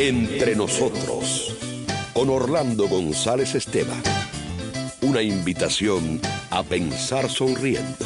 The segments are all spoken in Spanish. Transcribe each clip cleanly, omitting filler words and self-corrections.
Entre nosotros, con Orlando González Esteban. Una invitación a pensar sonriendo.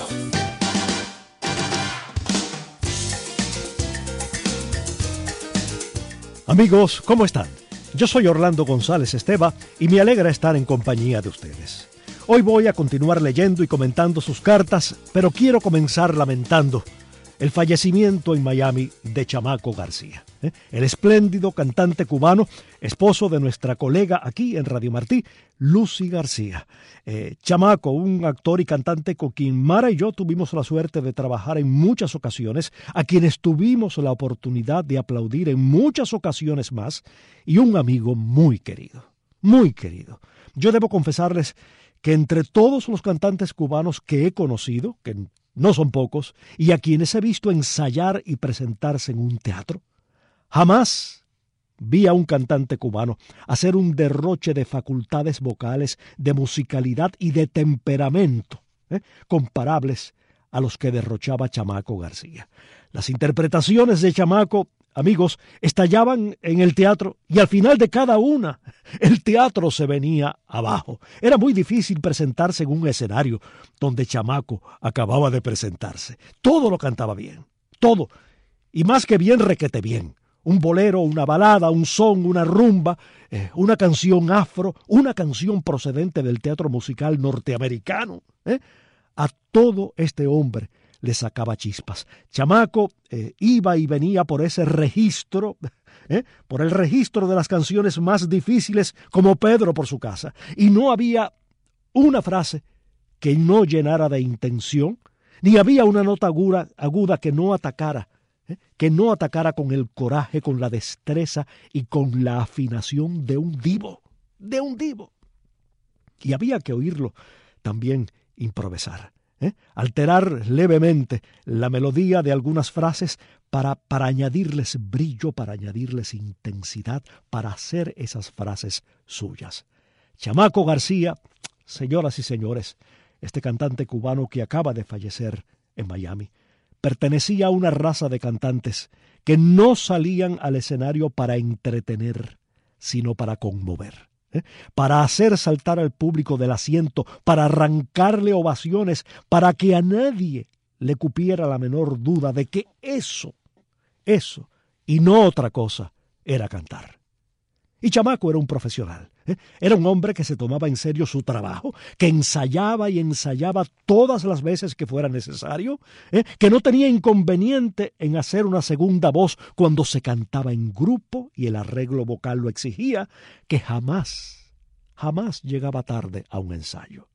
Amigos, ¿cómo están? Yo soy Orlando González Esteban y me alegra estar en compañía de ustedes. Hoy voy a continuar leyendo y comentando sus cartas, pero quiero comenzar lamentando el fallecimiento en Miami de Chamaco García, el espléndido cantante cubano, esposo de nuestra colega aquí en Radio Martí, Lucy García. Chamaco, un actor y cantante con quien Mara y yo tuvimos la suerte de trabajar en muchas ocasiones, a quienes tuvimos la oportunidad de aplaudir en muchas ocasiones más, y un amigo muy querido, muy querido. Yo debo confesarles que entre todos los cantantes cubanos que he conocido, que no son pocos, y a quienes he visto ensayar y presentarse en un teatro, jamás vi a un cantante cubano hacer un derroche de facultades vocales, de musicalidad y de temperamento, comparables a los que derrochaba Chamaco García. Las interpretaciones de Chamaco, amigos, estallaban en el teatro y al final de cada una, el teatro se venía abajo. Era muy difícil presentarse en un escenario donde Chamaco acababa de presentarse. Todo lo cantaba bien, todo. Y más que bien, requete bien. Un bolero, una balada, un son, una rumba, una canción afro, una canción procedente del teatro musical norteamericano. A todo este hombre le sacaba chispas. Chamaco iba y venía por ese registro, por el registro de las canciones más difíciles, como Pedro por su casa. Y no había una frase que no llenara de intención, ni había una nota aguda que no atacara con el coraje, con la destreza y con la afinación de un divo, Y había que oírlo también improvisar. Alterar levemente la melodía de algunas frases para añadirles brillo, para añadirles intensidad, para hacer esas frases suyas. Chamaco García, señoras y señores, este cantante cubano que acaba de fallecer en Miami, pertenecía a una raza de cantantes que no salían al escenario para entretener, sino para conmover. Para hacer saltar al público del asiento, para arrancarle ovaciones, para que a nadie le cupiera la menor duda de que eso, y no otra cosa, era cantar. Y Chamaco era un profesional, era un hombre que se tomaba en serio su trabajo, que ensayaba y ensayaba todas las veces que fuera necesario, que no tenía inconveniente en hacer una segunda voz cuando se cantaba en grupo y el arreglo vocal lo exigía, que jamás llegaba tarde a un ensayo.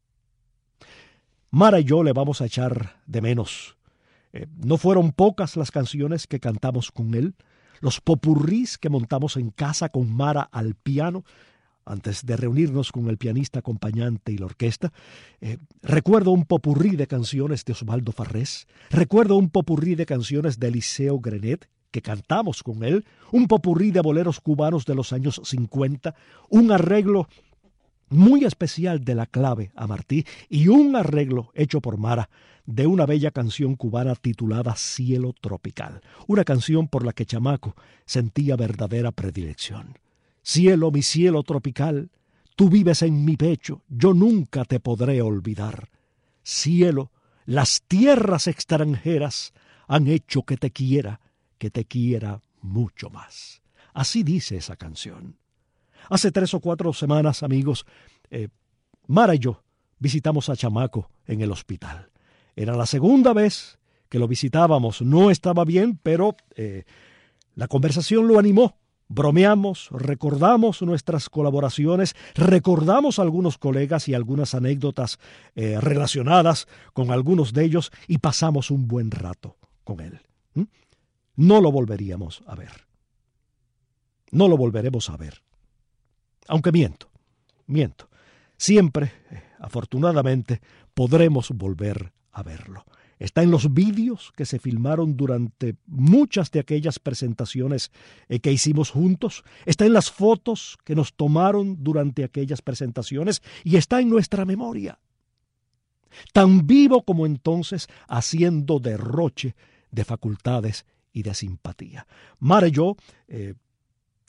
Mara y yo le vamos a echar de menos. No fueron pocas las canciones que cantamos con él, los popurrís que montamos en casa con Mara al piano, antes de reunirnos con el pianista acompañante y la orquesta. Recuerdo un popurrí de canciones de Osvaldo Farrés, recuerdo un popurrí de canciones de Eliseo Grenet, que cantamos con él, un popurrí de boleros cubanos de los años 50, un arreglo muy especial de La Clave a Martí y un arreglo hecho por Mara de una bella canción cubana titulada Cielo Tropical, una canción por la que Chamaco sentía verdadera predilección. Cielo, mi cielo tropical, tú vives en mi pecho, yo nunca te podré olvidar. Cielo, las tierras extranjeras han hecho que te quiera mucho más. Así dice esa canción. Hace 3 o 4 semanas, amigos, Mara y yo visitamos a Chamaco en el hospital. Era la segunda vez que lo visitábamos. No estaba bien, pero la conversación lo animó. Bromeamos, recordamos nuestras colaboraciones, recordamos a algunos colegas y algunas anécdotas relacionadas con algunos de ellos y pasamos un buen rato con él. No lo volveríamos a ver. No lo volveremos a ver. Aunque miento. Siempre, afortunadamente, podremos volver a verlo. Está en los vídeos que se filmaron durante muchas de aquellas presentaciones que hicimos juntos. Está en las fotos que nos tomaron durante aquellas presentaciones y está en nuestra memoria. Tan vivo como entonces, haciendo derroche de facultades y de simpatía. Mara y yo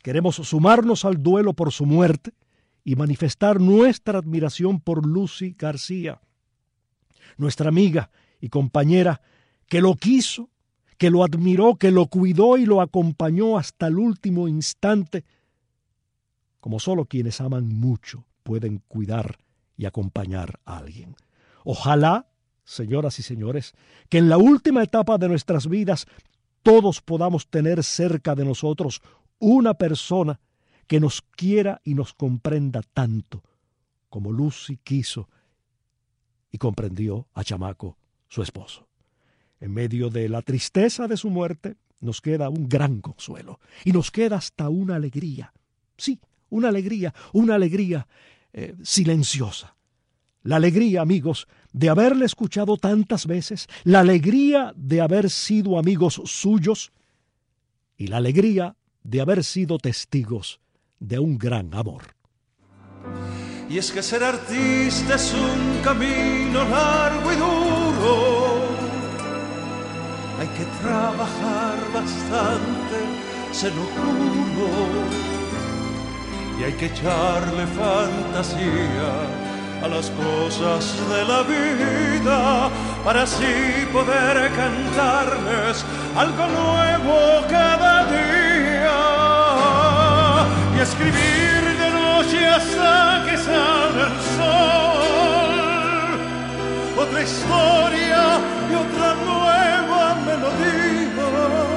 queremos sumarnos al duelo por su muerte y manifestar nuestra admiración por Lucy García, nuestra amiga y compañera que lo quiso, que lo admiró, que lo cuidó y lo acompañó hasta el último instante, como solo quienes aman mucho pueden cuidar y acompañar a alguien. Ojalá, señoras y señores, que en la última etapa de nuestras vidas todos podamos tener cerca de nosotros una persona que nos quiera y nos comprenda tanto como Lucy quiso y comprendió a Chamaco, su esposo. En medio de la tristeza de su muerte nos queda un gran consuelo y nos queda hasta una alegría. Sí, una alegría silenciosa. La alegría, amigos, de haberle escuchado tantas veces, la alegría de haber sido amigos suyos y la alegría de haber sido testigos de un gran amor. Y es que ser artista es un camino largo y duro. Hay que trabajar bastante, se lo juro. Y hay que echarle fantasía a las cosas de la vida para así poder cantarles algo nuevo cada día y escribir de noche hasta que salga el sol otra historia y otra nueva melodía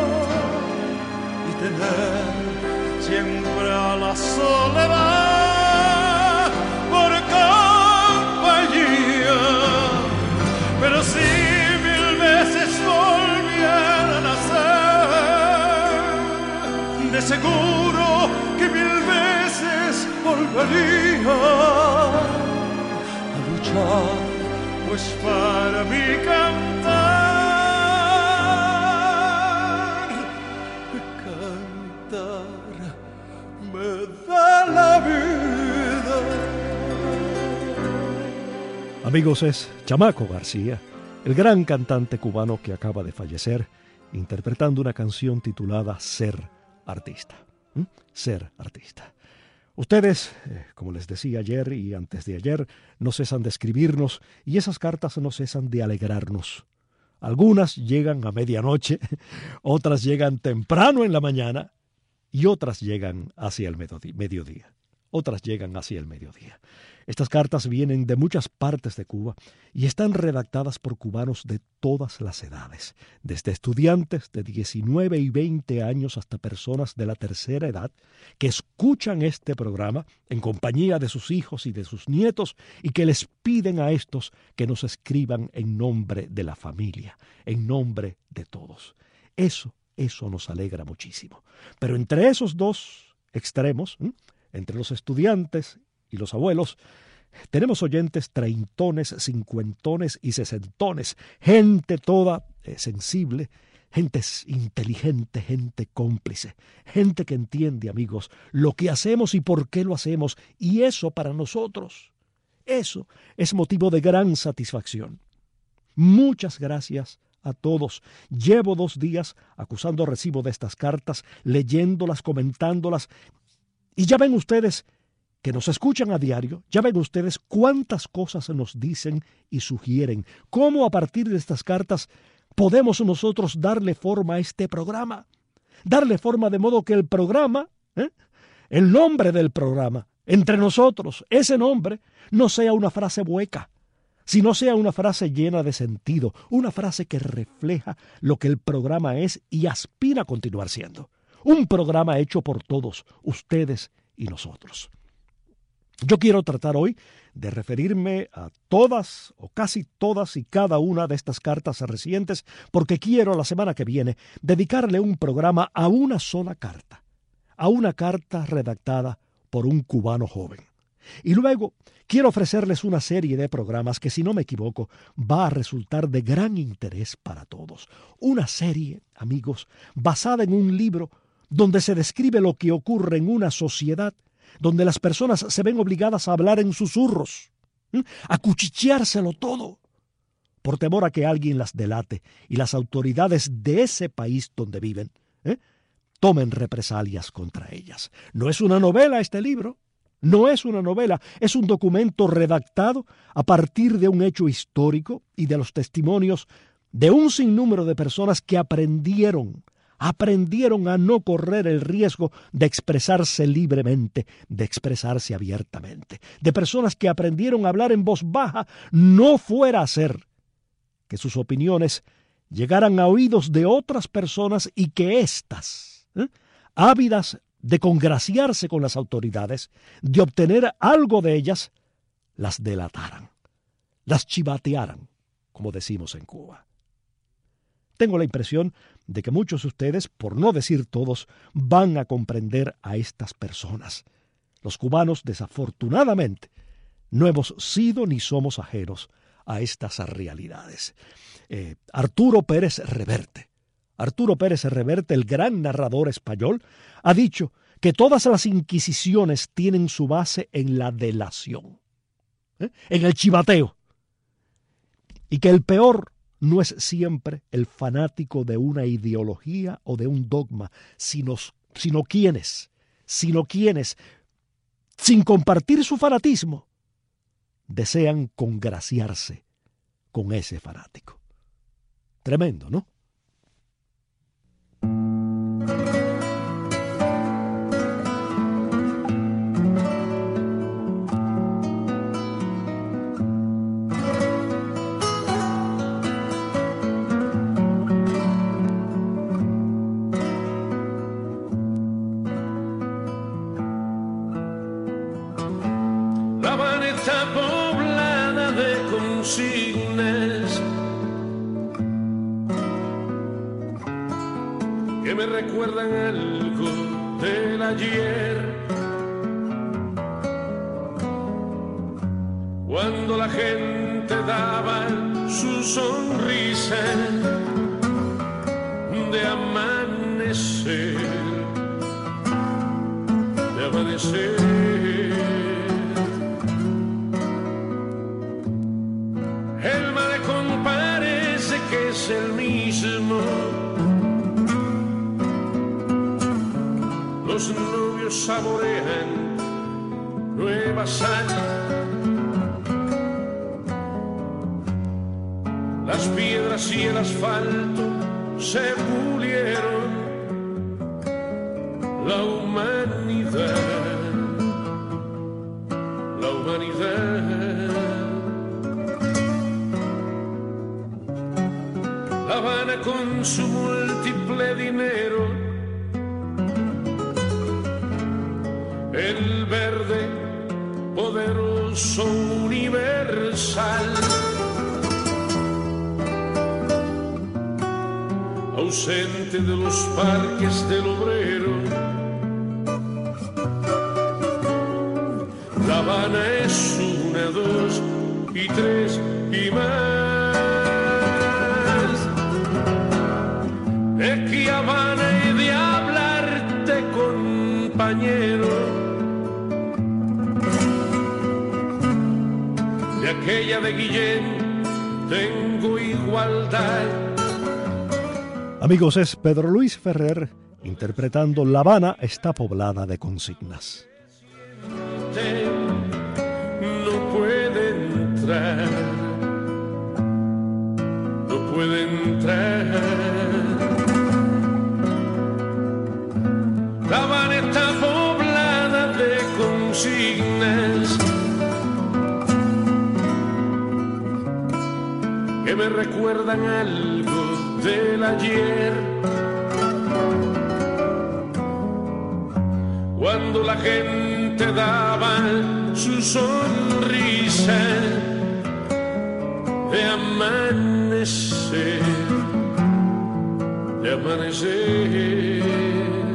y tener siempre a la soledad por compañía. Pero si 1000 veces volvieran a ser, de seguro que 1000 veces volvería a luchar, pues para mí cantar me da la vida. Amigos, es Chamaco García, el gran cantante cubano que acaba de fallecer, interpretando una canción titulada Ser Artista. Ser Artista. Ustedes, como les decía ayer y antes de ayer, no cesan de escribirnos y esas cartas no cesan de alegrarnos. Algunas llegan a medianoche, otras llegan temprano en la mañana y otras llegan hacia el mediodía. Estas cartas vienen de muchas partes de Cuba y están redactadas por cubanos de todas las edades, desde estudiantes de 19 y 20 años hasta personas de la tercera edad que escuchan este programa en compañía de sus hijos y de sus nietos y que les piden a estos que nos escriban en nombre de la familia, en nombre de todos. Eso nos alegra muchísimo. Pero entre esos dos extremos, entre los estudiantes y los abuelos, tenemos oyentes treintones, cincuentones y sesentones, gente toda sensible, gente inteligente, gente cómplice, gente que entiende, amigos, lo que hacemos y por qué lo hacemos, y eso para nosotros, eso es motivo de gran satisfacción. Muchas gracias a todos. Llevo 2 días acusando recibo de estas cartas, leyéndolas, comentándolas, y ya ven ustedes que nos escuchan a diario, ya ven ustedes cuántas cosas nos dicen y sugieren, cómo a partir de estas cartas podemos nosotros darle forma a este programa, darle forma de modo que el programa, el nombre del programa, entre nosotros, ese nombre no sea una frase hueca, sino sea una frase llena de sentido, una frase que refleja lo que el programa es y aspira a continuar siendo. Un programa hecho por todos, ustedes y nosotros. Yo quiero tratar hoy de referirme a todas o casi todas y cada una de estas cartas recientes porque quiero la semana que viene dedicarle un programa a una sola carta, a una carta redactada por un cubano joven. Y luego quiero ofrecerles una serie de programas que, si no me equivoco, va a resultar de gran interés para todos. Una serie, amigos, basada en un libro donde se describe lo que ocurre en una sociedad donde las personas se ven obligadas a hablar en susurros, a cuchicheárselo todo, por temor a que alguien las delate y las autoridades de ese país donde viven tomen represalias contra ellas. No es una novela este libro, no es una novela, es un documento redactado a partir de un hecho histórico y de los testimonios de un sinnúmero de personas que aprendieron a no correr el riesgo de expresarse libremente, de expresarse abiertamente, de personas que aprendieron a hablar en voz baja, no fuera a ser que sus opiniones llegaran a oídos de otras personas y que éstas, ávidas de congraciarse con las autoridades, de obtener algo de ellas, las delataran, las chivatearan, como decimos en Cuba. Tengo la impresión de que muchos de ustedes, por no decir todos, van a comprender a estas personas. Los cubanos, desafortunadamente, no hemos sido ni somos ajenos a estas realidades. Arturo Pérez Reverte, el gran narrador español, ha dicho que todas las inquisiciones tienen su base en la delación, en el chivateo, y que el peor no es siempre el fanático de una ideología o de un dogma, sino quienes, sin compartir su fanatismo, desean congraciarse con ese fanático. Tremendo, ¿no? La Habana está poblada de consignas que me recuerdan algo del ayer, cuando la gente daba su sonrisa de amanecer, de amanecer. El malecón parece que es el mismo. Los novios saborean nueva sal. Las piedras y el asfalto se pulieron. La humanidad, la humanidad. La Habana con su múltiple dinero, el verde poderoso universal, ausente de los parques del obrero. La Habana es 1, 2 y 3 y más. De que Habana he de hablarte, compañero, de aquella de Guillén tengo igualdad. Amigos, es Pedro Luis Ferrer interpretando La Habana está poblada de consignas. No puede entrar, no puede entrar. La Habana está poblada de consignas que me recuerdan algo del ayer, cuando la gente daba su sonrisa de amanecer, de amanecer.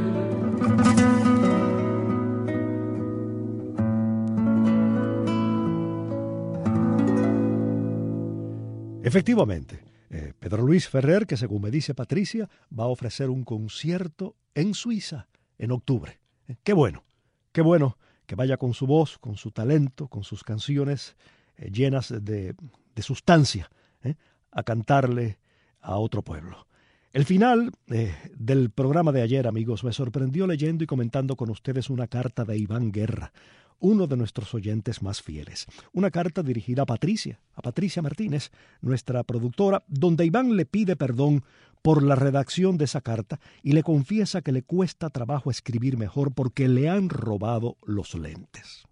Efectivamente, Pedro Luis Ferrer, que según me dice Patricia, va a ofrecer un concierto en Suiza en octubre. Qué bueno que vaya con su voz, con su talento, con sus canciones llenas de sustancia, a cantarle a otro pueblo. El final del programa de ayer, amigos, me sorprendió leyendo y comentando con ustedes una carta de Iván Guerra, uno de nuestros oyentes más fieles. Una carta dirigida a Patricia Martínez, nuestra productora, donde Iván le pide perdón por la redacción de esa carta y le confiesa que le cuesta trabajo escribir mejor porque le han robado los lentes.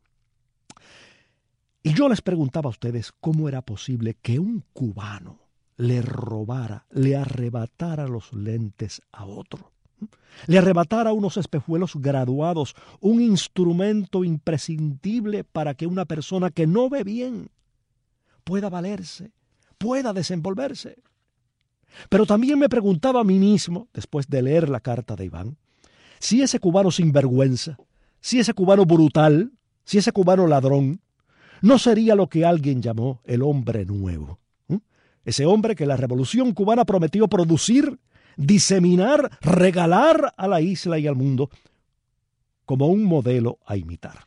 Y yo les preguntaba a ustedes cómo era posible que un cubano le robara, le arrebatara los lentes a otro. Le arrebatara unos espejuelos graduados, un instrumento imprescindible para que una persona que no ve bien pueda valerse, pueda desenvolverse. Pero también me preguntaba a mí mismo, después de leer la carta de Iván, si ese cubano sinvergüenza, si ese cubano brutal, si ese cubano ladrón, no sería lo que alguien llamó el hombre nuevo. Ese hombre que la Revolución cubana prometió producir, diseminar, regalar a la isla y al mundo como un modelo a imitar.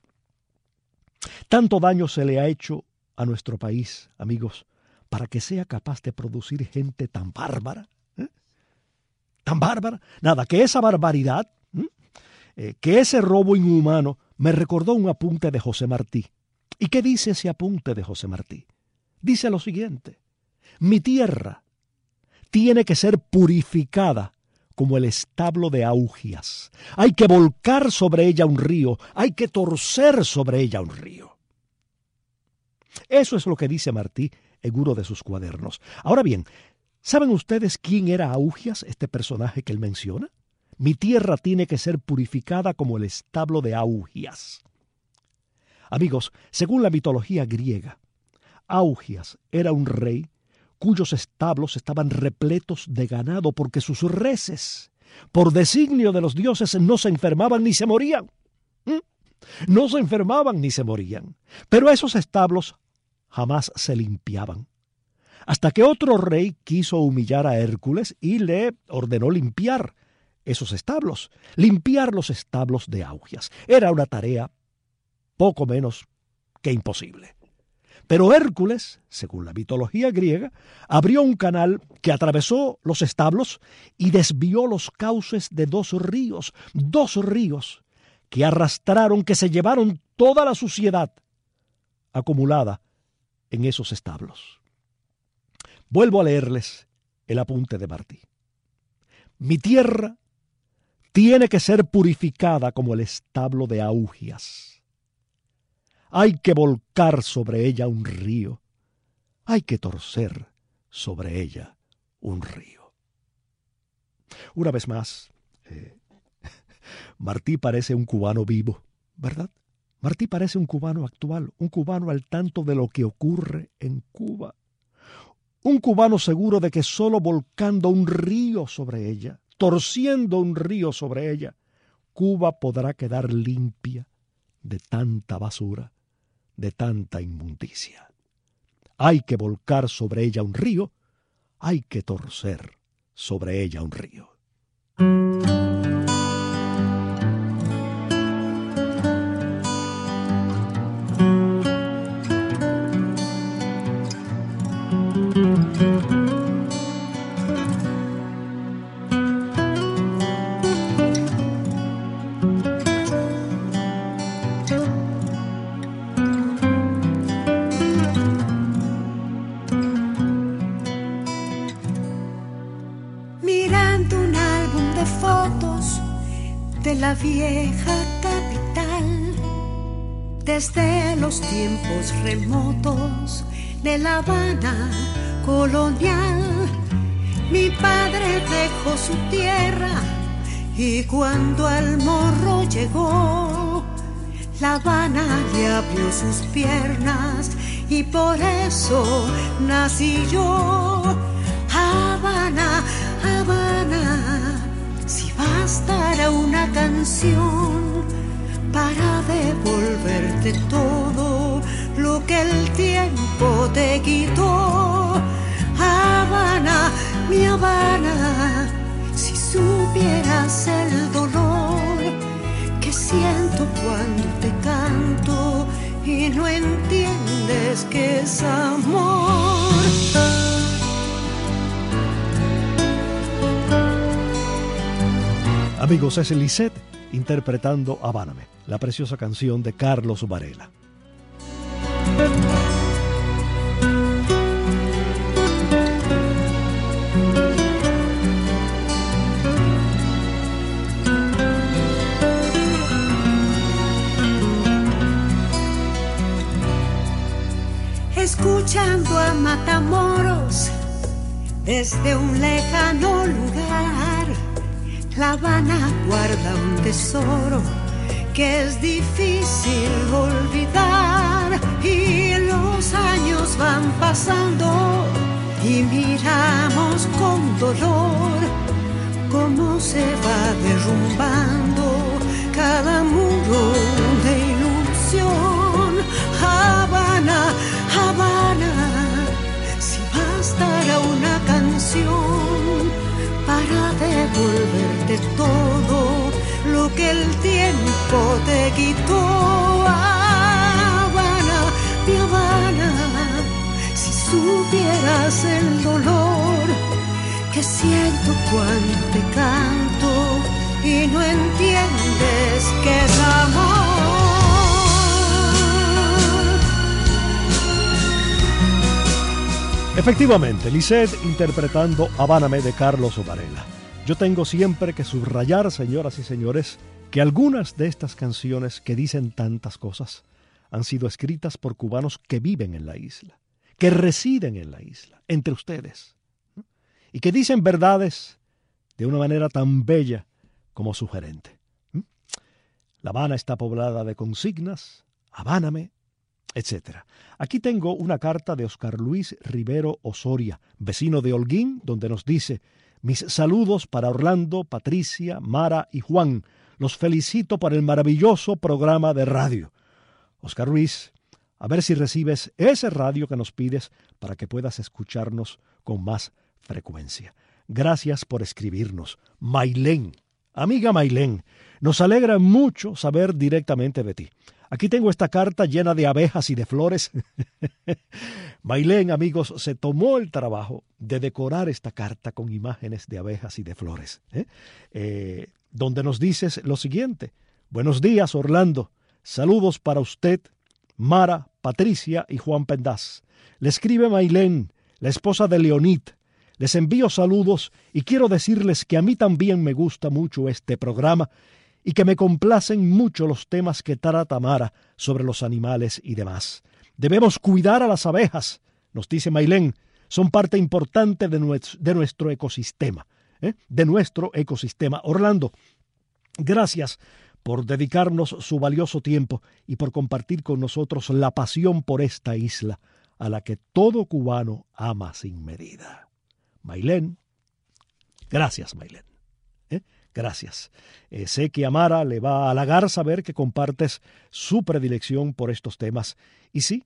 Tanto daño se le ha hecho a nuestro país, amigos, para que sea capaz de producir gente tan bárbara. Tan bárbara. Nada, que esa barbaridad, que ese robo inhumano me recordó un apunte de José Martí. ¿Y qué dice ese apunte de José Martí? Dice lo siguiente: mi tierra tiene que ser purificada como el establo de Augias. Hay que volcar sobre ella un río, hay que torcer sobre ella un río. Eso es lo que dice Martí en uno de sus cuadernos. Ahora bien, ¿saben ustedes quién era Augias, este personaje que él menciona? Mi tierra tiene que ser purificada como el establo de Augias. Amigos, según la mitología griega, Augias era un rey cuyos establos estaban repletos de ganado porque sus reses, por designio de los dioses, no se enfermaban ni se morían. No se enfermaban ni se morían. Pero esos establos jamás se limpiaban. Hasta que otro rey quiso humillar a Hércules y le ordenó limpiar esos establos, limpiar los establos de Augias. Era una tarea poco menos que imposible. Pero Hércules, según la mitología griega, abrió un canal que atravesó los establos y desvió los cauces de dos ríos que arrastraron, que se llevaron toda la suciedad acumulada en esos establos. Vuelvo a leerles el apunte de Martí. Mi tierra tiene que ser purificada como el establo de Augias. Hay que volcar sobre ella un río. Hay que torcer sobre ella un río. Una vez más, Martí parece un cubano vivo, ¿verdad? Martí parece un cubano actual, un cubano al tanto de lo que ocurre en Cuba. Un cubano seguro de que solo volcando un río sobre ella, torciendo un río sobre ella, Cuba podrá quedar limpia de tanta basura, de tanta inmundicia. Hay que volcar sobre ella un río, hay que torcer sobre ella un río. La vieja capital, desde los tiempos remotos de La Habana colonial, mi padre dejó su tierra y cuando al Morro llegó, La Habana le abrió sus piernas y por eso nací yo. Habana, Habana, si bastara una canción para devolverte todo lo que el tiempo te quitó. Habana, mi Habana, si supieras el dolor que siento cuando te canto y no entiendes que es amor. Amigos, es Lisette interpretando Habáname, la preciosa canción de Carlos Varela. Escuchando a Matamoros desde un lejano lugar, La Habana guarda un tesoro que es difícil olvidar, y los años van pasando y miramos con dolor cómo se va derrumbando cada muro de ilusión. Habana, Habana, si bastara una canción para devolverte todo lo que el tiempo te quitó. Habana, mi Habana, si supieras el dolor que siento cuando te canto y no entiendes que es amor. Efectivamente, Lisette interpretando Habáname de Carlos Varela. Yo tengo siempre que subrayar, señoras y señores, que algunas de estas canciones que dicen tantas cosas han sido escritas por cubanos que viven en la isla, que residen en la isla, entre ustedes, ¿no? Y que dicen verdades de una manera tan bella como sugerente. La Habana está poblada de consignas, Habáname, etc. Aquí tengo una carta de Oscar Luis Rivero Osoria, vecino de Holguín, donde nos dice: mis saludos para Orlando, Patricia, Mara y Juan. Los felicito por el maravilloso programa de radio. Oscar Luis, a ver si recibes ese radio que nos pides para que puedas escucharnos con más frecuencia. Gracias por escribirnos. Mailén, amiga Mailén, nos alegra mucho saber directamente de ti. Aquí tengo esta carta llena de abejas y de flores. Mailén, amigos, se tomó el trabajo de decorar esta carta con imágenes de abejas y de flores, donde nos dices lo siguiente: buenos días, Orlando. Saludos para usted, Mara, Patricia y Juan Pendaz. Le escribe Mailén, la esposa de Leonid. Les envío saludos y quiero decirles que a mí también me gusta mucho este programa y que me complacen mucho los temas que trata Mara sobre los animales y demás. Debemos cuidar a las abejas, nos dice Mailén. Son parte importante de nuestro ecosistema, de nuestro ecosistema. Orlando, gracias por dedicarnos su valioso tiempo y por compartir con nosotros la pasión por esta isla, a la que todo cubano ama sin medida. Mailén, gracias, Mailén. Gracias. Sé que a Mara le va a halagar saber que compartes su predilección por estos temas. Y sí,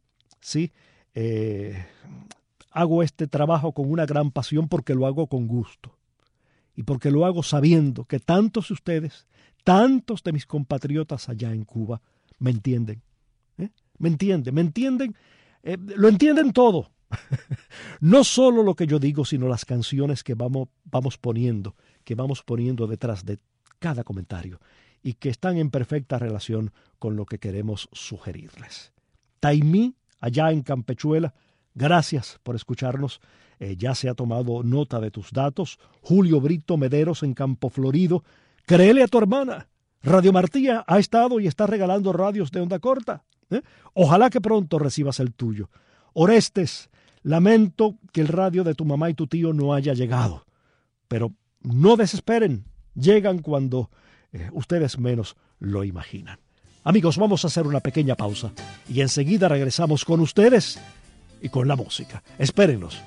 hago este trabajo con una gran pasión porque lo hago con gusto. Y porque lo hago sabiendo que tantos de ustedes, tantos de mis compatriotas allá en Cuba, me entienden. Me entienden, lo entienden todo. No solo lo que yo digo, sino las canciones que vamos poniendo detrás de cada comentario y que están en perfecta relación con lo que queremos sugerirles. Taimí, allá en Campechuela, gracias por escucharnos. Ya se ha tomado nota de tus datos. Julio Brito Mederos en Campo Florido. Créele a tu hermana. Radio Martía ha estado y está regalando radios de onda corta. Ojalá que pronto recibas el tuyo. Orestes, lamento que el radio de tu mamá y tu tío no haya llegado, pero no desesperen, llegan cuando ustedes menos lo imaginan. Amigos, vamos a hacer una pequeña pausa y enseguida regresamos con ustedes y con la música. Espérennos.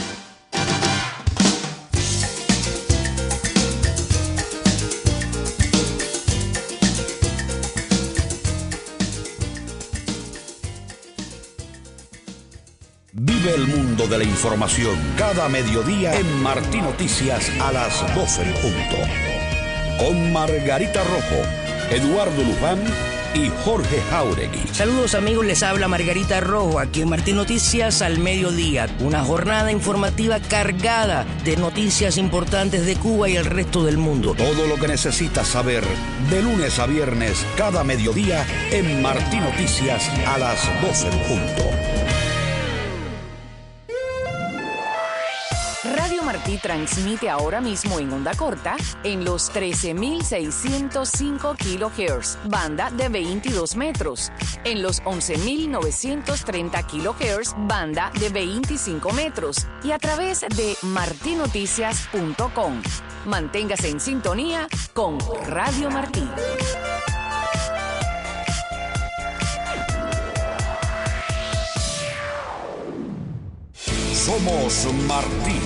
Vive el mundo de la información cada mediodía en Martí Noticias a las 12 en punto. Con Margarita Rojo, Eduardo Luján y Jorge Jauregui. Saludos amigos, les habla Margarita Rojo aquí en Martín Noticias al mediodía. Una jornada informativa cargada de noticias importantes de Cuba y el resto del mundo. Todo lo que necesitas saber de lunes a viernes cada mediodía en Martín Noticias a las 12 en punto. Radio Martí transmite ahora mismo en onda corta en los 13.605 kHz, banda de 22 metros, en los 11.930 kHz, banda de 25 metros y a través de martinoticias.com. Manténgase en sintonía con Radio Martí. Somos Martín.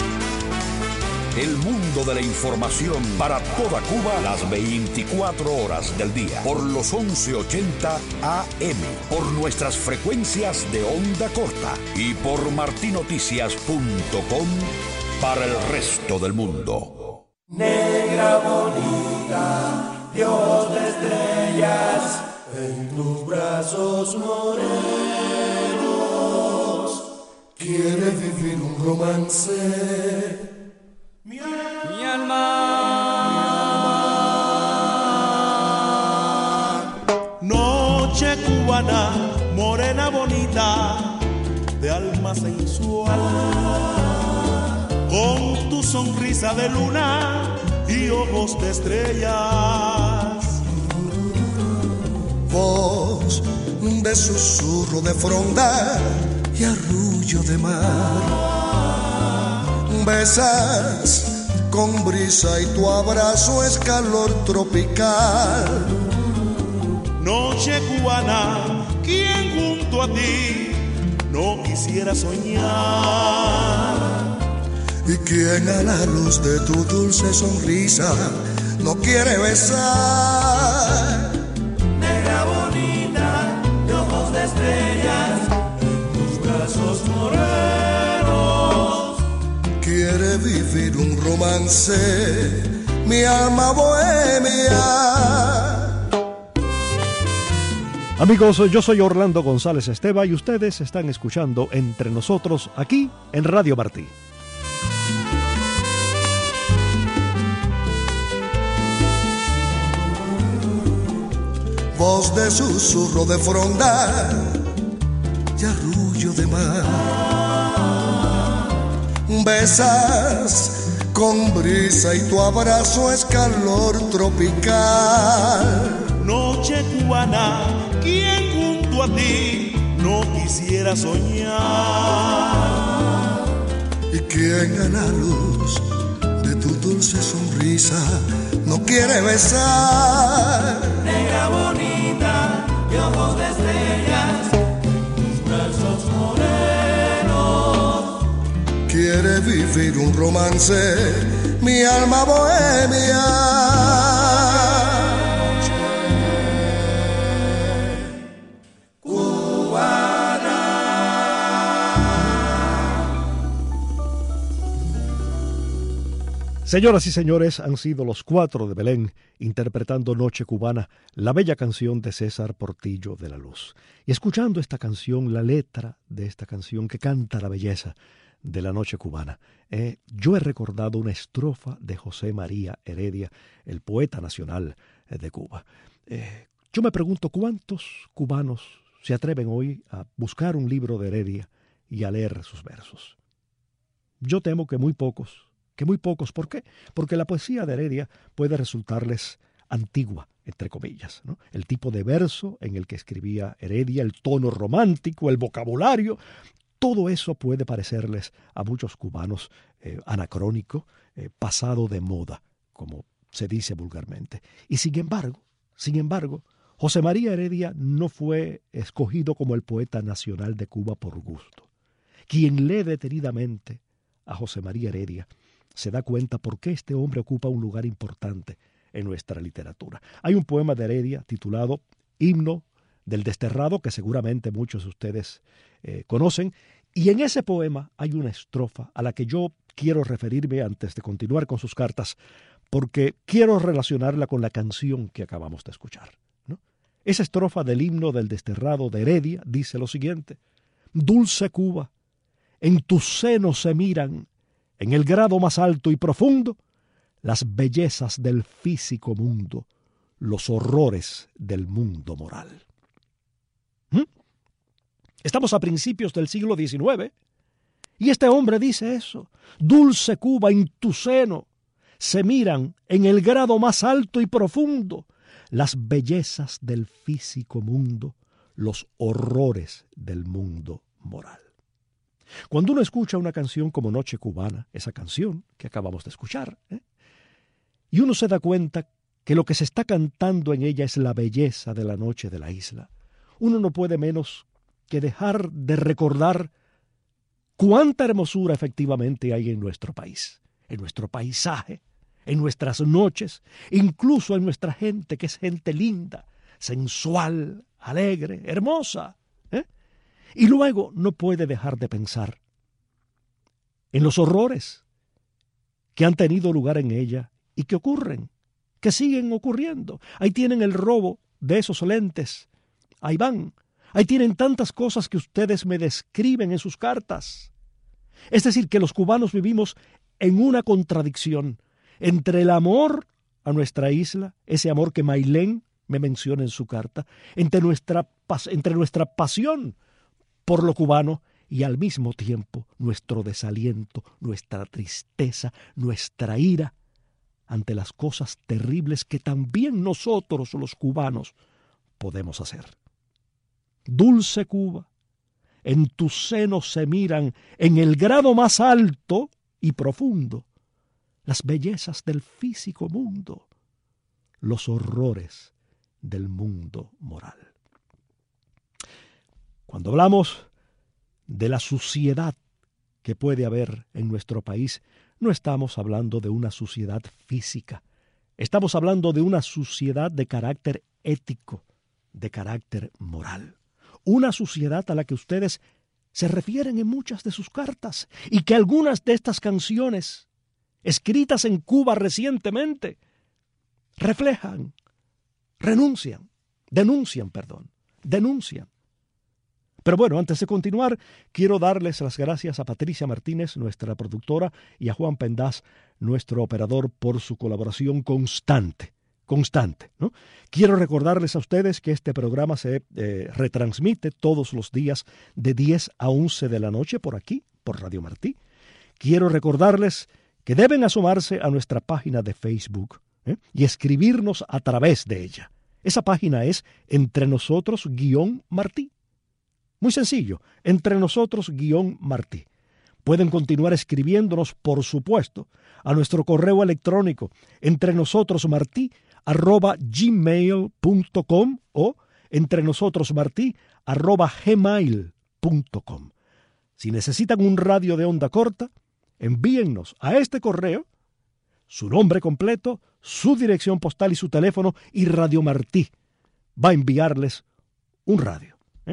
El mundo de la información para toda Cuba las 24 horas del día. Por los 1180 AM. Por nuestras frecuencias de onda corta. Y por martinoticias.com para el resto del mundo. Negra bonita, Dios de estrellas, en tus brazos morenos. ¿Quieres vivir un romance? Mi alma. Noche cubana, morena bonita, de alma sensual, con tu sonrisa de luna y ojos de estrellas. Voz de susurro de fronda y arrullo de mar. Besas con brisa y tu abrazo es calor tropical. Noche cubana, ¿quién junto a ti no quisiera soñar? ¿Y quién a la luz de tu dulce sonrisa no quiere besar? Negra bonita, de ojos de estrellas, tus brazos morenos. Quiere vivir un romance, mi alma bohemia. Amigos, yo soy Orlando González Esteva y ustedes están escuchando Entre Nosotros aquí en Radio Martí. Voz de susurro de fronda y arrullo de mar. Besas con brisa y tu abrazo es calor tropical. Noche cubana, ¿quién junto a ti no quisiera soñar? ¿Y quién a la luz de tu dulce sonrisa no quiere besar? Negra bonita, de ojos de estrellas, tus brazos morenos. Quiere vivir un romance, mi alma bohemia. Señoras y señores, han sido los Cuatro de Belén interpretando Noche Cubana, la bella canción de César Portillo de la Luz. Y escuchando esta canción, la letra de esta canción que canta la belleza de la Noche Cubana, yo he recordado una estrofa de José María Heredia, el poeta nacional de Cuba. Yo me pregunto cuántos cubanos se atreven hoy a buscar un libro de Heredia y a leer sus versos. Yo temo que muy pocos. ¿Por qué? Porque la poesía de Heredia puede resultarles antigua, entre comillas, ¿no? El tipo de verso en el que escribía Heredia, el tono romántico, el vocabulario, todo eso puede parecerles a muchos cubanos anacrónico, pasado de moda, como se dice vulgarmente. Y sin embargo, José María Heredia no fue escogido como el poeta nacional de Cuba por gusto. Quien lee detenidamente a José María Heredia se da cuenta por qué este hombre ocupa un lugar importante en nuestra literatura. Hay un poema de Heredia titulado Himno del Desterrado, que seguramente muchos de ustedes conocen, y en ese poema hay una estrofa a la que yo quiero referirme antes de continuar con sus cartas, porque quiero relacionarla con la canción que acabamos de escuchar, ¿no? Esa estrofa del himno del desterrado de Heredia dice lo siguiente: dulce Cuba, en tu seno se miran, en el grado más alto y profundo, las bellezas del físico mundo, los horrores del mundo moral. Estamos a principios del siglo XIX y este hombre dice eso: dulce Cuba, en tu seno se miran, en el grado más alto y profundo, las bellezas del físico mundo, los horrores del mundo moral. Cuando uno escucha una canción como Noche Cubana, esa canción que acabamos de escuchar, y uno se da cuenta que lo que se está cantando en ella es la belleza de la noche de la isla, uno no puede menos que dejar de recordar cuánta hermosura efectivamente hay en nuestro país, en nuestro paisaje, en nuestras noches, incluso en nuestra gente, que es gente linda, sensual, alegre, hermosa. Y luego no puede dejar de pensar en los horrores que han tenido lugar en ella y que ocurren, que siguen ocurriendo. Ahí tienen el robo de esos lentes, ahí van. Ahí tienen tantas cosas que ustedes me describen en sus cartas. Es decir, que los cubanos vivimos en una contradicción entre el amor a nuestra isla, ese amor que Mailén me menciona en su carta, entre nuestra pasión por lo cubano y al mismo tiempo nuestro desaliento, nuestra tristeza, nuestra ira ante las cosas terribles que también nosotros los cubanos podemos hacer. Dulce Cuba, en tu seno se miran en el grado más alto y profundo las bellezas del físico mundo, los horrores del mundo moral. Cuando hablamos de la suciedad que puede haber en nuestro país, no estamos hablando de una suciedad física, estamos hablando de una suciedad de carácter ético, de carácter moral. Una suciedad a la que ustedes se refieren en muchas de sus cartas y que algunas de estas canciones, escritas en Cuba recientemente, reflejan, denuncian. Pero bueno, antes de continuar, quiero darles las gracias a Patricia Martínez, nuestra productora, y a Juan Pendaz, nuestro operador, por su colaboración constante, ¿no? Quiero recordarles a ustedes que este programa se retransmite todos los días de 10 a 11 de la noche por aquí, por Radio Martí. Quiero recordarles que deben asomarse a nuestra página de Facebook y escribirnos a través de ella. Esa página es Entre Nosotros-Martí. Muy sencillo, Entre Nosotros-Martí. Pueden continuar escribiéndonos, por supuesto, a nuestro correo electrónico entrenosotros@gmail.com o entrenosotros@gmail.com. Si necesitan un radio de onda corta, envíennos a este correo su nombre completo, su dirección postal y su teléfono, y Radio Martí va a enviarles un radio.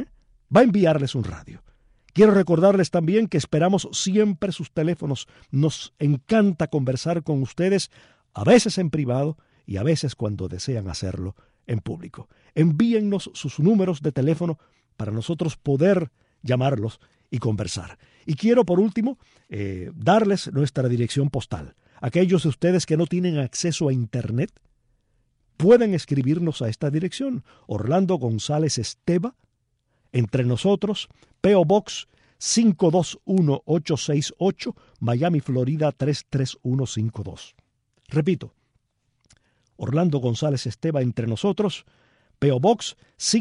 Quiero recordarles también que esperamos siempre sus teléfonos. Nos encanta conversar con ustedes, a veces en privado y a veces cuando desean hacerlo en público. Envíennos sus números de teléfono para nosotros poder llamarlos y conversar. Y quiero, por último, darles nuestra dirección postal. Aquellos de ustedes que no tienen acceso a Internet pueden escribirnos a esta dirección: Orlando González Esteva, Entre Nosotros, P.O. Box 521868, Miami, Florida 33152. Repito, Orlando González Esteva, Entre Nosotros, P.O. Box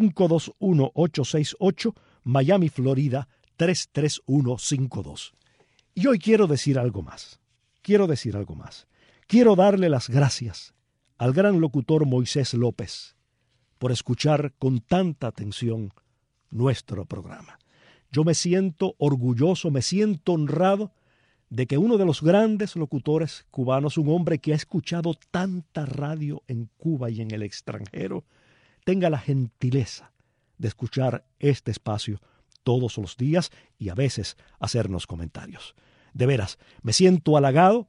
521868, Miami, Florida 33152. Y hoy quiero decir algo más. Quiero darle las gracias al gran locutor Moisés López por escuchar con tanta atención nuestro programa. Yo me siento orgulloso, me siento honrado de que uno de los grandes locutores cubanos, un hombre que ha escuchado tanta radio en Cuba y en el extranjero, tenga la gentileza de escuchar este espacio todos los días y a veces hacernos comentarios. De veras, me siento halagado.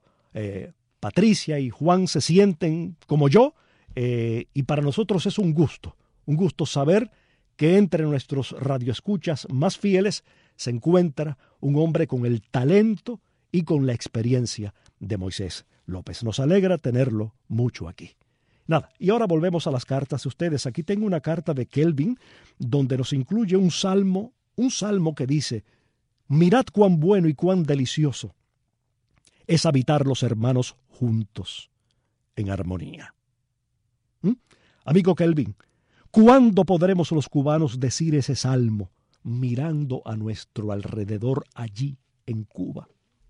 Patricia y Juan se sienten como yo, y para nosotros es un gusto Un gusto saber que entre nuestros radioescuchas más fieles se encuentra un hombre con el talento y con la experiencia de Moisés López. Nos alegra tenerlo mucho aquí. Nada, y ahora volvemos a las cartas de ustedes. Aquí tengo una carta de Kelvin donde nos incluye un salmo que dice: mirad cuán bueno y cuán delicioso es habitar los hermanos juntos en armonía. Amigo Kelvin, ¿cuándo podremos los cubanos decir ese salmo mirando a nuestro alrededor allí en Cuba?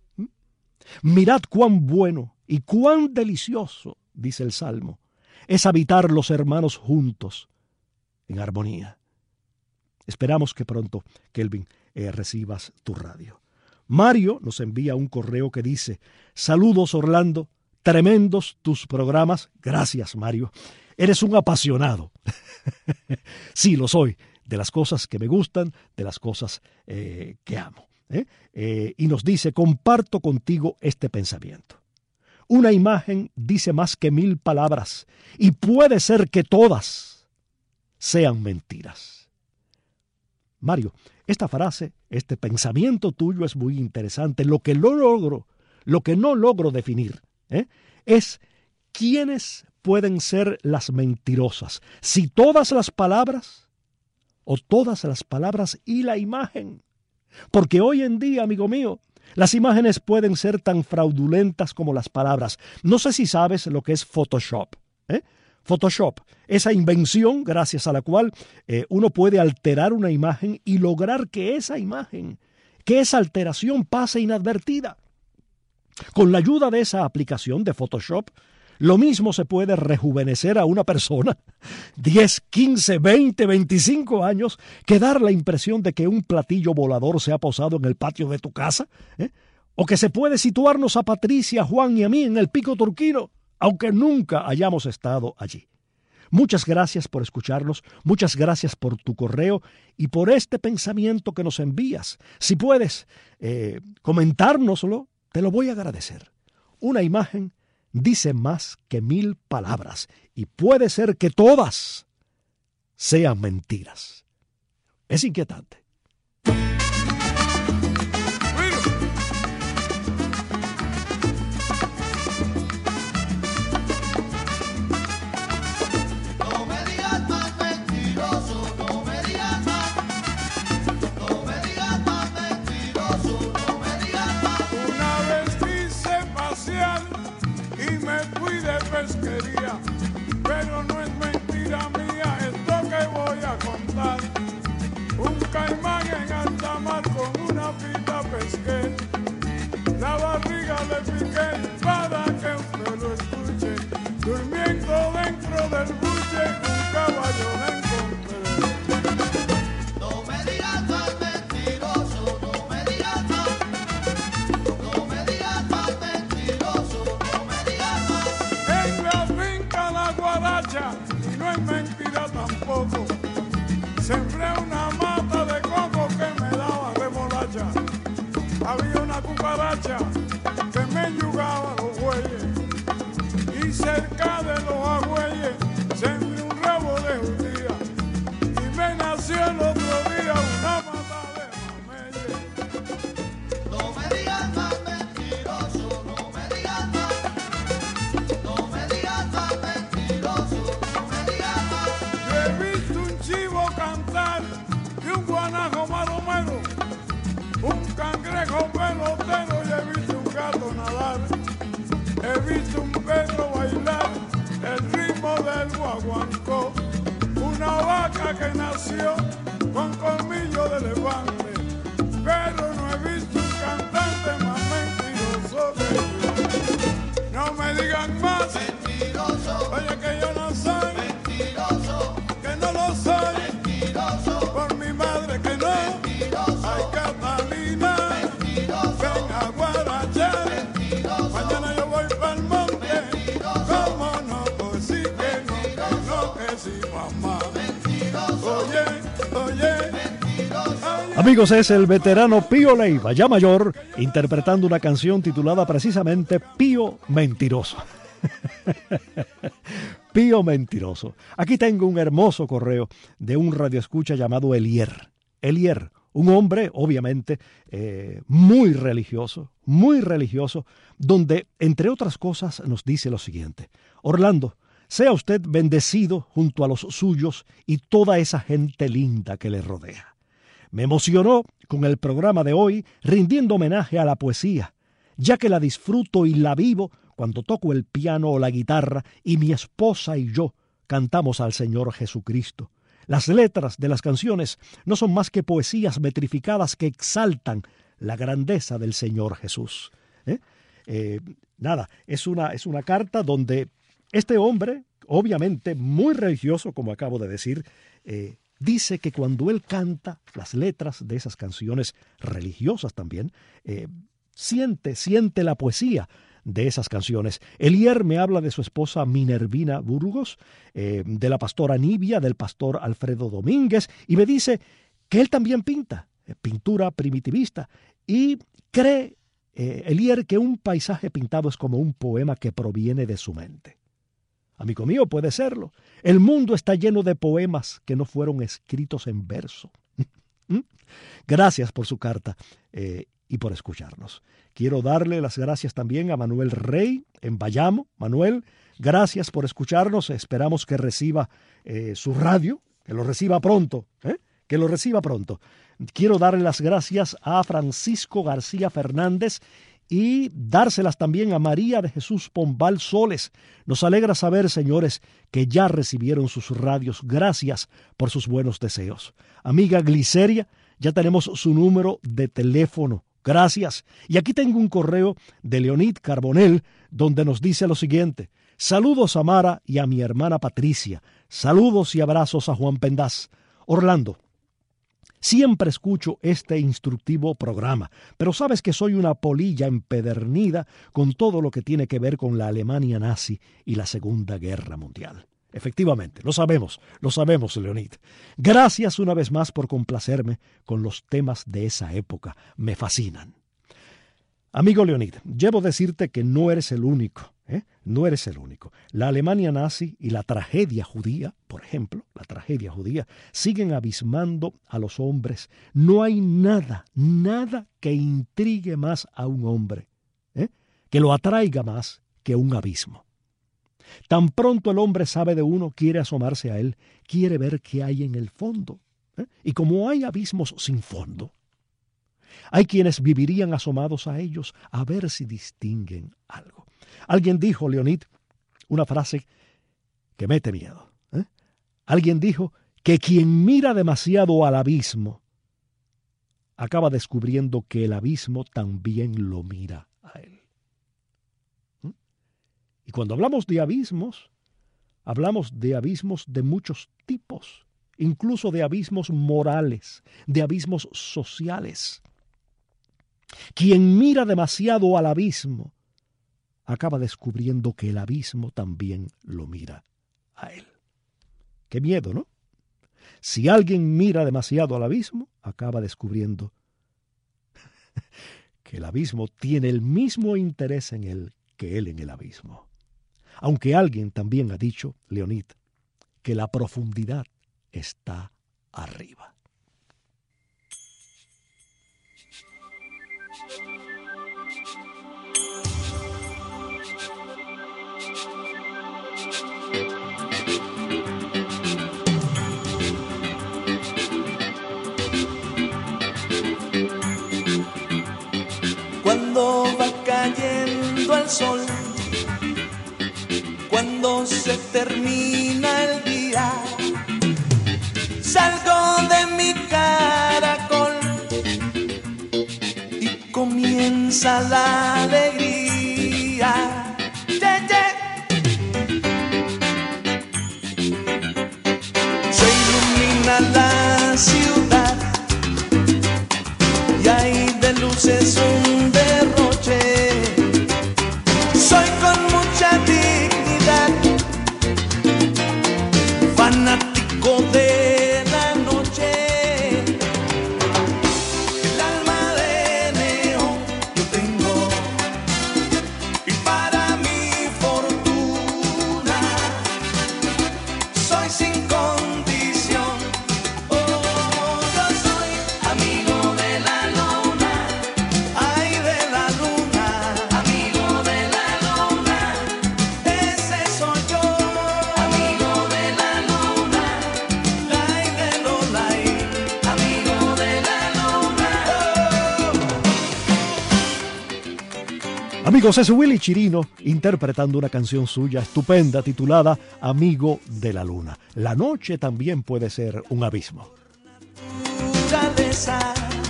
Mirad cuán bueno y cuán delicioso, dice el salmo, es habitar los hermanos juntos en armonía. Esperamos que pronto, Kelvin, recibas tu radio. Mario nos envía un correo que dice: saludos Orlando, tremendos tus programas. Gracias, Mario. Eres un apasionado. Sí, lo soy, de las cosas que me gustan, de las cosas que amo. Y nos dice: comparto contigo este pensamiento. Una imagen dice más que 1000 palabras y puede ser que todas sean mentiras. Mario, esta frase, este pensamiento tuyo es muy interesante. Lo que no logro definir es quiénes pueden ser las mentirosas. Si todas las palabras o todas las palabras y la imagen. Porque hoy en día, amigo mío, las imágenes pueden ser tan fraudulentas como las palabras. No sé si sabes lo que es Photoshop. Photoshop, esa invención gracias a la cual uno puede alterar una imagen y lograr que esa imagen, que esa alteración pase inadvertida. Con la ayuda de esa aplicación de Photoshop, lo mismo se puede rejuvenecer a una persona, 10, 15, 20, 25 años, que dar la impresión de que un platillo volador se ha posado en el patio de tu casa, o que se puede situarnos a Patricia, Juan y a mí en el Pico Turquino, aunque nunca hayamos estado allí. Muchas gracias por escucharnos, muchas gracias por tu correo y por este pensamiento que nos envías. Si puedes comentárnoslo, te lo voy a agradecer. Una imagen dice más que 1000 palabras y puede ser que todas sean mentiras. Es inquietante. Pesquería, pero no es mentira mía esto que voy a contar. Un caimán en alta mar con una pita pesqué, la barriga le piqué para que usted lo escuche. Durmiendo dentro del buche un caballo le encontré. No me digas más mentiroso, no me digas más, no me digas más mentiroso, no me digas más. En la finca La Guaracha, y no es mentira tampoco, sembré una mata de coco que me daba remolacha. Había una cucaracha que me yugaba los bueyes, y cerca de los agüeyes sembré un rabo de judía, y me nació el otro día una mata de mameyes. No me digas más mentiroso, no me digas más, no me digas más mentiroso, no me digas más. Yo he visto un chivo cantar y un guanajo maromero, un cangrejo pelotero, y he visto un gato nadar. He visto un perro bailar el ritmo del guaguancó, una vaca que nació con colmillo de elefante, pero no he visto un cantante más mentiroso que yo. No me digan más Mentiroso, oye que yo no soy mentiroso, que no lo soy, mentiroso, por mi madre que no. mentiroso, Ay, Catalina, mentiroso, ven a guarachar, mentiroso, mañana yo voy pa'l monte, cómo no, pues sí que no, que sí, mamá. Oye, Amigos, es el veterano Pío Leiva, ya mayor, interpretando una canción titulada precisamente Pío Mentiroso. Pío mentiroso. Aquí tengo un hermoso correo de un radioescucha llamado Elier. Elier, un hombre, obviamente, muy religioso, donde, entre otras cosas, nos dice lo siguiente. Orlando, sea usted bendecido junto a los suyos y toda esa gente linda que le rodea. Me emocionó con el programa de hoy rindiendo homenaje a la poesía, ya que la disfruto y la vivo cuando toco el piano o la guitarra y mi esposa y yo cantamos al Señor Jesucristo. Las letras de las canciones no son más que poesías metrificadas que exaltan la grandeza del Señor Jesús. Es una carta donde este hombre, obviamente muy religioso, como acabo de decir, dice que cuando él canta las letras de esas canciones religiosas también, siente la poesía de esas canciones. Elier me habla de su esposa Minervina Burgos, de la pastora Nibia, del pastor Alfredo Domínguez, y me dice que él también pinta, pintura primitivista, y cree, Elier, que un paisaje pintado es como un poema que proviene de su mente. Amigo mío, puede serlo. El mundo está lleno de poemas que no fueron escritos en verso. Gracias por su carta y por escucharnos. Quiero darle las gracias también a Manuel Rey en Bayamo. Manuel, gracias por escucharnos. Esperamos que reciba su radio, que lo reciba pronto, que lo reciba pronto. Quiero darle las gracias a Francisco García Fernández y dárselas también a María de Jesús Pombal Soles. Nos alegra saber, señores, que ya recibieron sus radios. Gracias por sus buenos deseos. Amiga Gliceria, ya tenemos su número de teléfono. Gracias. Y aquí tengo un correo de Leonid Carbonell donde nos dice lo siguiente. Saludos a Mara y a mi hermana Patricia. Saludos y abrazos a Juan Pendaz. Orlando, siempre escucho este instructivo programa, pero sabes que soy una polilla empedernida con todo lo que tiene que ver con la Alemania nazi y la Segunda Guerra Mundial. Efectivamente, lo sabemos, Leonid. Gracias una vez más por complacerme con los temas de esa época. Me fascinan. Amigo Leonid, debo decirte que no eres el único. No eres el único. La Alemania nazi y la tragedia judía, por ejemplo, siguen abismando a los hombres. No hay nada que intrigue más a un hombre, que lo atraiga más que un abismo. Tan pronto el hombre sabe de uno, quiere asomarse a él, quiere ver qué hay en el fondo. Y como hay abismos sin fondo, hay quienes vivirían asomados a ellos a ver si distinguen algo. Alguien dijo, Leonid, una frase que mete miedo. Alguien dijo que quien mira demasiado al abismo acaba descubriendo que el abismo también lo mira a él. Y cuando hablamos de abismos de muchos tipos, incluso de abismos morales, de abismos sociales. Quien mira demasiado al abismo acaba descubriendo que el abismo también lo mira a él. Qué miedo, ¿no? Si alguien mira demasiado al abismo, acaba descubriendo que el abismo tiene el mismo interés en él que él en el abismo. Aunque alguien también ha dicho, Leonid, que la profundidad está arriba. Cuando va cayendo el sol, cuando se termina el día, salgo de mi caracol y comienza la alegría. Yeah, yeah. Se ilumina la ciudad y hay de luces un derroche. Soy con mucha dignidad fanático de la noche. El alma de neón yo tengo sin condición. Oh, yo soy amigo de la luna, ay de la luna, amigo de la luna, ese soy yo, amigo de la luna, ay de Lola, amigo de la luna. Amigos, es Willy Chirino interpretando una canción suya estupenda titulada Amigo de la Luna. La noche también puede ser un abismo. Naturaleza,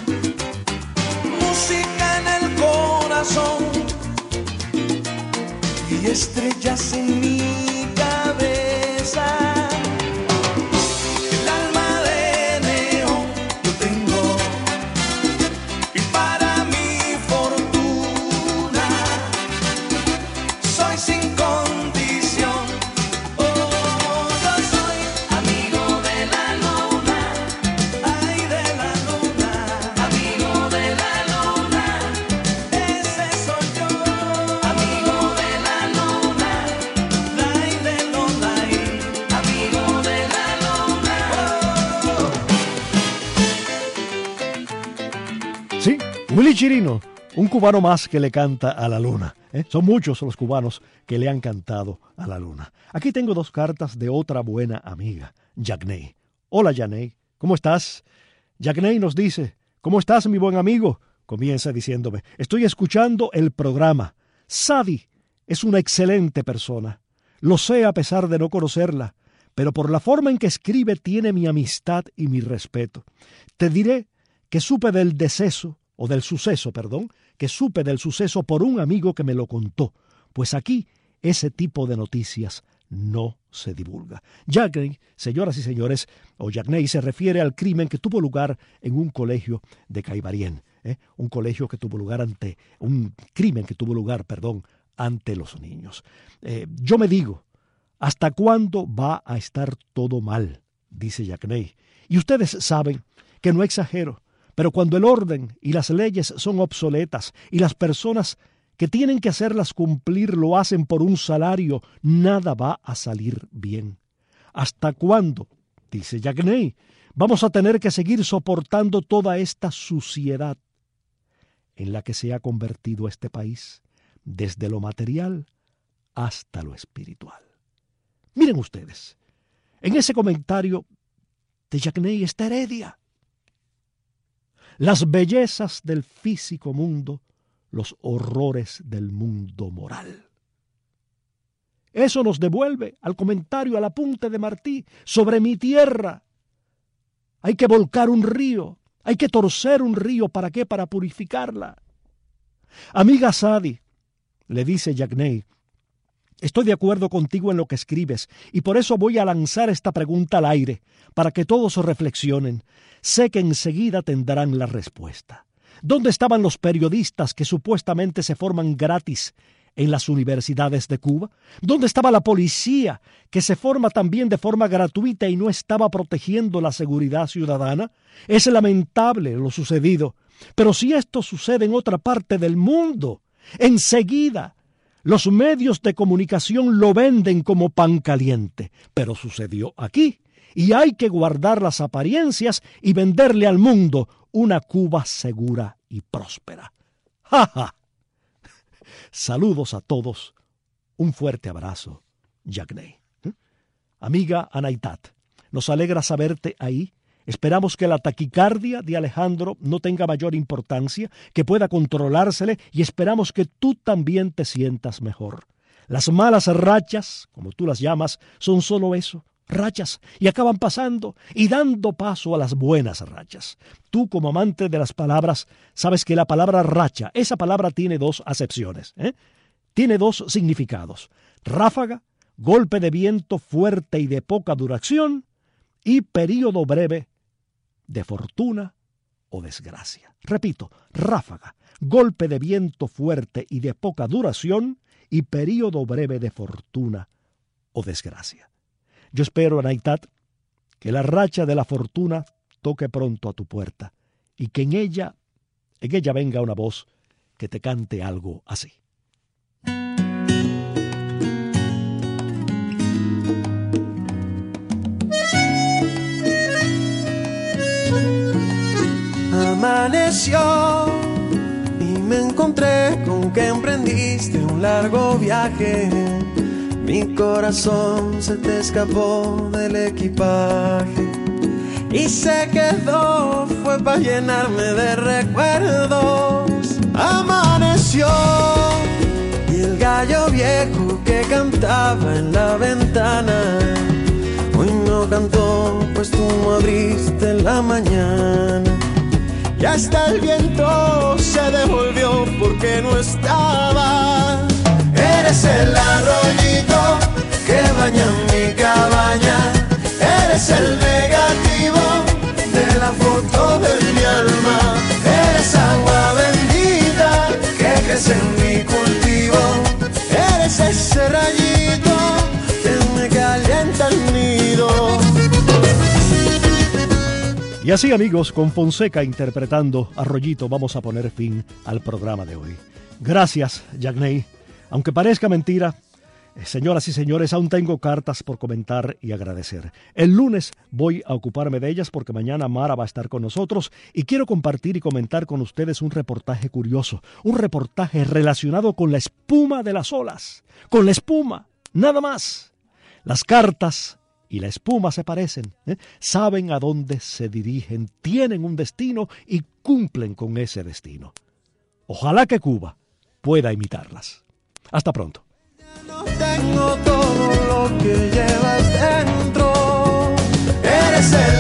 música en el corazón y estrellas en mi cabeza. El alma de neón yo tengo y para mi fortuna soy sin condición. Oh, yo soy amigo de la luna, ay de la luna, amigo de la luna, ese soy yo, amigo de la luna, ay de Lola, amigo de la luna. Sí, Willy Chirino, un cubano más que le canta a la luna. Son muchos los cubanos que le han cantado a la luna. Aquí tengo dos cartas de otra buena amiga, Yacney. Hola Yacney, ¿cómo estás? Yacney nos dice, ¿cómo estás mi buen amigo? Comienza diciéndome, estoy escuchando el programa. Sadi es una excelente persona. Lo sé a pesar de no conocerla, pero por la forma en que escribe tiene mi amistad y mi respeto. Te diré que supe del suceso por un amigo que me lo contó, pues aquí ese tipo de noticias no se divulga. Yacney, señoras y señores, o Yacney se refiere al crimen que tuvo lugar en un colegio de Caibarien, un crimen que tuvo lugar ante los niños. Yo me digo, ¿hasta cuándo va a estar todo mal?, dice Yacney. Y ustedes saben que no exagero, pero cuando el orden y las leyes son obsoletas y las personas que tienen que hacerlas cumplir lo hacen por un salario, nada va a salir bien. ¿Hasta cuándo?, dice Yacney, vamos a tener que seguir soportando toda esta suciedad en la que se ha convertido este país, desde lo material hasta lo espiritual. Miren ustedes, en ese comentario de Yacney está Heredia. Las bellezas del físico mundo, los horrores del mundo moral. Eso nos devuelve al comentario, al apunte de Martí sobre mi tierra. Hay que volcar un río, hay que torcer un río, ¿para qué? Para purificarla. Amiga Sadi, le dice Yacney, estoy de acuerdo contigo en lo que escribes y por eso voy a lanzar esta pregunta al aire, para que todos reflexionen. Sé que enseguida tendrán la respuesta. ¿Dónde estaban los periodistas que supuestamente se forman gratis en las universidades de Cuba? ¿Dónde estaba la policía que se forma también de forma gratuita y no estaba protegiendo la seguridad ciudadana? Es lamentable lo sucedido, pero si esto sucede en otra parte del mundo, enseguida los medios de comunicación lo venden como pan caliente, pero sucedió aquí. Y hay que guardar las apariencias y venderle al mundo una Cuba segura y próspera. ¡Ja, ja! Saludos a todos. Un fuerte abrazo, Yacney. Amiga Anaitat, nos alegra saberte ahí. Esperamos que la taquicardia de Alejandro no tenga mayor importancia, que pueda controlársele y esperamos que tú también te sientas mejor. Las malas rachas, como tú las llamas, son solo eso, rachas, y acaban pasando y dando paso a las buenas rachas. Tú, como amante de las palabras, sabes que la palabra racha, esa palabra tiene dos acepciones, tiene dos significados: ráfaga, golpe de viento fuerte y de poca duración, y período breve de fortuna o desgracia. Repito, ráfaga, golpe de viento fuerte y de poca duración, y período breve de fortuna o desgracia. Yo espero, Anaitat, que la racha de la fortuna toque pronto a tu puerta y que en ella venga una voz que te cante algo así. Amaneció y me encontré con que emprendiste un largo viaje. Mi corazón se te escapó del equipaje y se quedó, fue para llenarme de recuerdos. Amaneció y el gallo viejo que cantaba en la ventana hoy no cantó, pues tú me abriste en la mañana. Y hasta el viento se devolvió porque no estaba. Eres el arroyito que baña mi cabaña. Eres el negativo de la foto de mi alma. Eres agua bendita que crece en mi cultivo. Eres ese rayito que me calienta el nido. Y así, amigos, con Fonseca interpretando Arroyito, vamos a poner fin al programa de hoy. Gracias, Yagney. Aunque parezca mentira, señoras y señores, aún tengo cartas por comentar y agradecer. El lunes voy a ocuparme de ellas porque mañana Mara va a estar con nosotros y quiero compartir y comentar con ustedes un reportaje curioso, un reportaje relacionado con la espuma de las olas, con la espuma, nada más. Las cartas y la espuma se parecen, saben a dónde se dirigen, tienen un destino y cumplen con ese destino. Ojalá que Cuba pueda imitarlas. Hasta pronto. No tengo todo lo que llevas dentro. Eres el